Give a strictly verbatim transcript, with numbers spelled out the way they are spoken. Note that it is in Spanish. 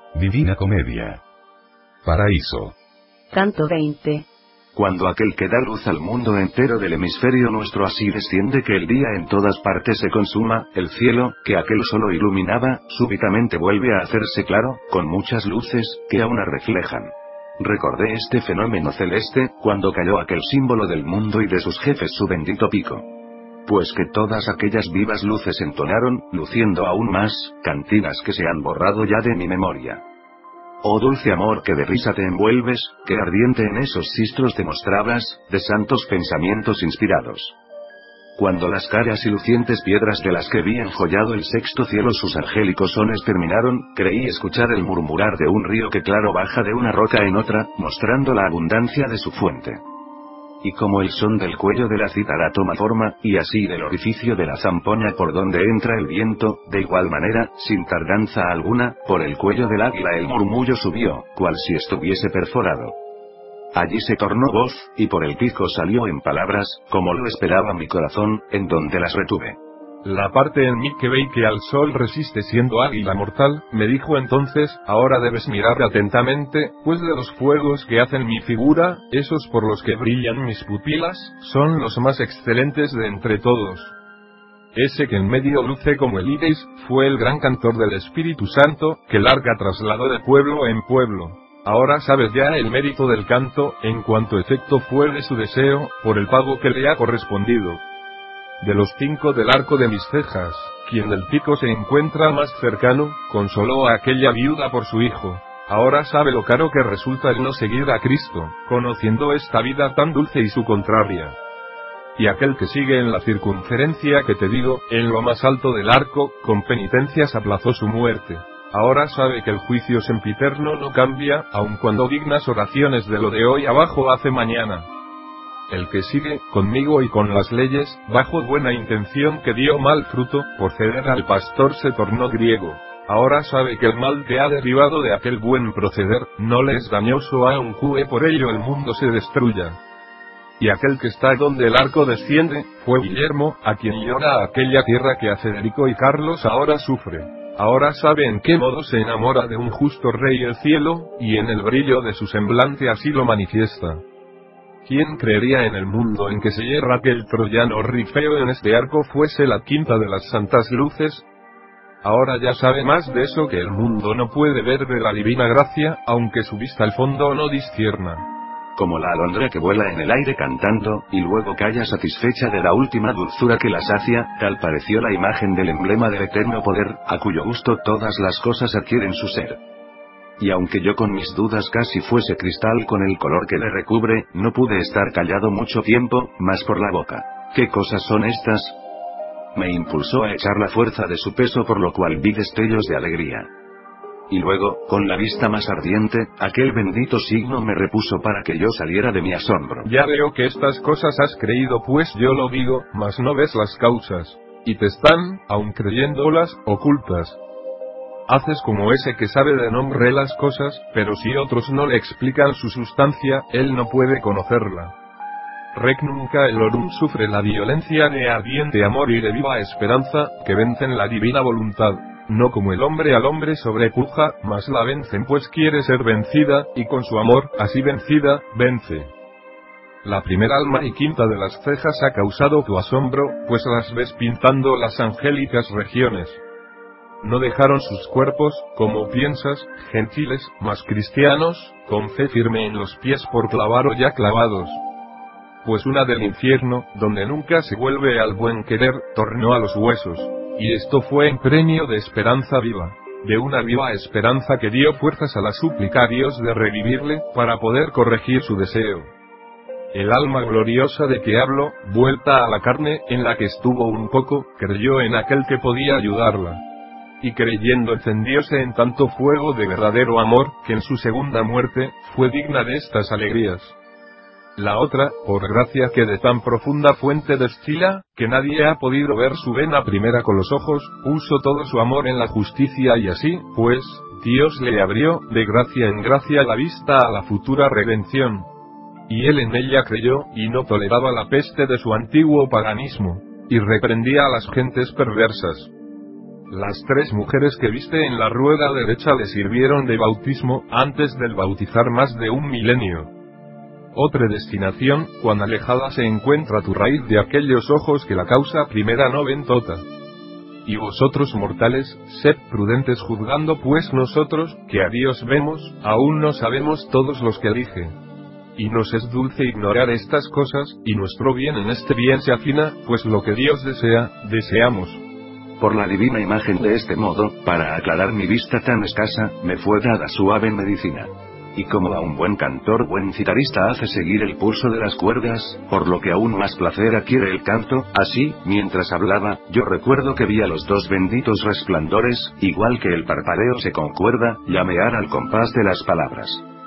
Divina Comedia. Paraíso. Canto veinte. Cuando aquel que da luz al mundo entero del hemisferio nuestro así desciende que el día en todas partes se consuma, el cielo, que aquel solo iluminaba, súbitamente vuelve a hacerse claro, con muchas luces, que aún reflejan. Recordé este fenómeno celeste, cuando cayó aquel símbolo del mundo y de sus jefes su bendito pico. Pues que todas aquellas vivas luces entonaron, luciendo aún más, cantinas que se han borrado ya de mi memoria. Oh dulce amor que de risa te envuelves, que ardiente en esos sistros te mostrabas, de santos pensamientos inspirados. Cuando las caras y lucientes piedras de las que vi enjollado el sexto cielo sus angélicos sones terminaron, creí escuchar el murmurar de un río que claro baja de una roca en otra, mostrando la abundancia de su fuente. Y como el son del cuello de la cítara toma forma, y así del orificio de la zampoña por donde entra el viento, de igual manera, sin tardanza alguna, por el cuello del águila el murmullo subió, cual si estuviese perforado. Allí se tornó voz, y por el pico salió en palabras, como lo esperaba mi corazón, en donde las retuve. La parte en mí que ve y que al sol resiste siendo águila mortal, me dijo entonces, ahora debes mirar atentamente, pues de los fuegos que hacen mi figura, esos por los que brillan mis pupilas, son los más excelentes de entre todos. Ese que en medio luce como el iris, fue el gran cantor del Espíritu Santo, que larga trasladó de pueblo en pueblo. Ahora sabes ya el mérito del canto, en cuanto efecto fue de su deseo, por el pago que le ha correspondido. De los cinco del arco de mis cejas, quien del pico se encuentra más cercano, consoló a aquella viuda por su hijo. Ahora sabe lo caro que resulta el no seguir a Cristo, conociendo esta vida tan dulce y su contraria. Y aquel que sigue en la circunferencia que te digo, en lo más alto del arco, con penitencias aplazó su muerte. Ahora sabe que el juicio sempiterno no cambia, aun cuando dignas oraciones de lo de hoy abajo hace mañana. El que sigue, conmigo y con las leyes, bajo buena intención que dio mal fruto, por ceder al pastor se tornó griego. Ahora sabe que el mal que ha derivado de aquel buen proceder, no le es dañoso aunque por ello el mundo se destruya. Y aquel que está donde el arco desciende, fue Guillermo, a quien llora aquella tierra que a Federico y Carlos ahora sufre. Ahora sabe en qué modo se enamora de un justo rey el cielo, y en el brillo de su semblante así lo manifiesta. ¿Quién creería en el mundo en que se yerra que el troyano Rifeo en este arco fuese la quinta de las santas luces? Ahora ya sabe más de eso que el mundo no puede ver de la divina gracia, aunque su vista al fondo no discierna. Como la alondra que vuela en el aire cantando, y luego calla satisfecha de la última dulzura que la sacia, tal pareció la imagen del emblema del eterno poder, a cuyo gusto todas las cosas adquieren su ser. Y aunque yo con mis dudas casi fuese cristal con el color que le recubre, no pude estar callado mucho tiempo, más por la boca. ¿Qué cosas son estas? Me impulsó a echar la fuerza de su peso por lo cual vi destellos de alegría. Y luego, con la vista más ardiente, aquel bendito signo me repuso para que yo saliera de mi asombro. Ya veo que estas cosas has creído pues yo lo digo, mas no ves las causas. Y te están, aun creyéndolas, ocultas. Haces como ese que sabe de nombre las cosas, pero si otros no le explican su sustancia, él no puede conocerla. Rec nunca el orum sufre la violencia de ardiente amor y de viva esperanza, que vencen la divina voluntad. No como el hombre al hombre sobrepuja, mas la vencen pues quiere ser vencida, y con su amor, así vencida, vence. La primera alma y quinta de las cejas ha causado tu asombro, pues las ves pintando las angélicas regiones. No dejaron sus cuerpos, como piensas, gentiles, mas cristianos, con fe firme en los pies por clavar o ya clavados. Pues una del infierno, donde nunca se vuelve al buen querer, tornó a los huesos. Y esto fue en premio de esperanza viva. De una viva esperanza que dio fuerzas a la súplica a Dios de revivirle, para poder corregir su deseo. El alma gloriosa de que hablo, vuelta a la carne, en la que estuvo un poco, creyó en aquel que podía ayudarla. Y creyendo encendióse en tanto fuego de verdadero amor, que en su segunda muerte, fue digna de estas alegrías. La otra, por gracia que de tan profunda fuente destila, que nadie ha podido ver su vena primera con los ojos, puso todo su amor en la justicia y así, pues, Dios le abrió, de gracia en gracia la vista a la futura redención. Y él en ella creyó, y no toleraba la peste de su antiguo paganismo, y reprendía a las gentes perversas. Las tres mujeres que viste en la rueda derecha le sirvieron de bautismo, antes del bautizar más de un milenio. Oh predestinación, cuán alejada se encuentra tu raíz de aquellos ojos que la causa primera no ven tota. Y vosotros mortales, sed prudentes juzgando, pues nosotros, que a Dios vemos, aún no sabemos todos los que elige. Y nos es dulce ignorar estas cosas, y nuestro bien en este bien se afina, pues lo que Dios desea, deseamos. Por la divina imagen de este modo, para aclarar mi vista tan escasa, me fue dada suave medicina. Y como a un buen cantor buen citarista hace seguir el pulso de las cuerdas, por lo que aún más placer adquiere el canto, así, mientras hablaba, yo recuerdo que vi a los dos benditos resplandores, igual que el parpadeo se concuerda, llamear al compás de las palabras.